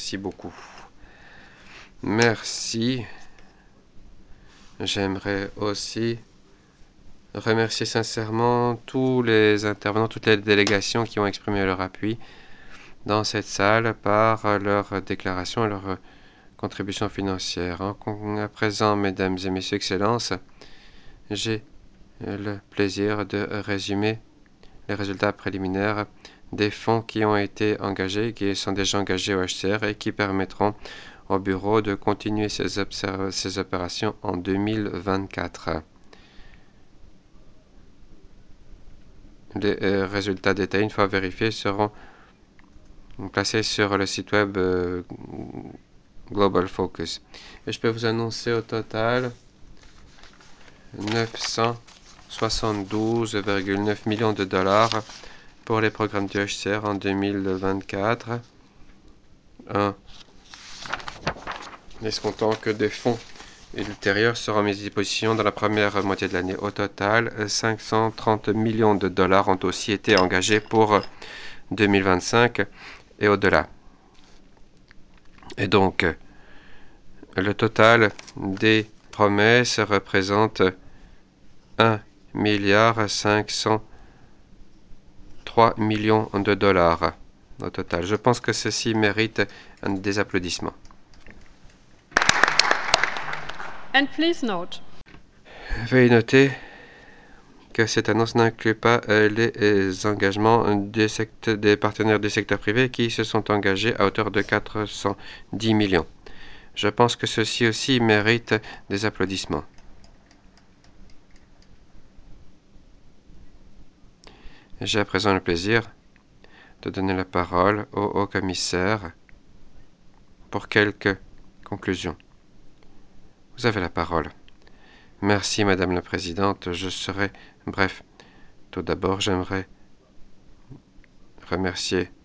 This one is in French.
Merci beaucoup. Merci. J'aimerais aussi remercier sincèrement tous les intervenants, toutes les délégations qui ont exprimé leur appui dans cette salle par leur déclaration et leur contribution financière. À présent, mesdames et messieurs, excellences, j'ai le plaisir de résumer les résultats préliminaires des fonds qui ont été engagés, qui sont déjà engagés au HCR et qui permettront au bureau de continuer ces opérations en 2024. Les résultats détaillés, une fois vérifiés, seront placés sur le site web Global Focus. Et je peux vous annoncer au total 972,9 millions de dollars pour les programmes du HCR en 2024. Escomptant que des fonds ultérieurs seront mis à disposition dans la première moitié de l'année. Au total, 530 millions de dollars ont aussi été engagés pour 2025 et au-delà. Et donc, le total des promesses représente 1,503 milliard de dollars au total. Je pense que ceci mérite des applaudissements. And please note. Veuillez noter que cette annonce n'inclut pas les engagements des partenaires du secteur privé qui se sont engagés à hauteur de 410 millions. Je pense que ceci aussi mérite des applaudissements. J'ai à présent le plaisir de donner la parole au haut-commissaire pour quelques conclusions. Vous avez la parole. Merci, Madame la Présidente. Je serai bref. Tout d'abord, j'aimerais remercier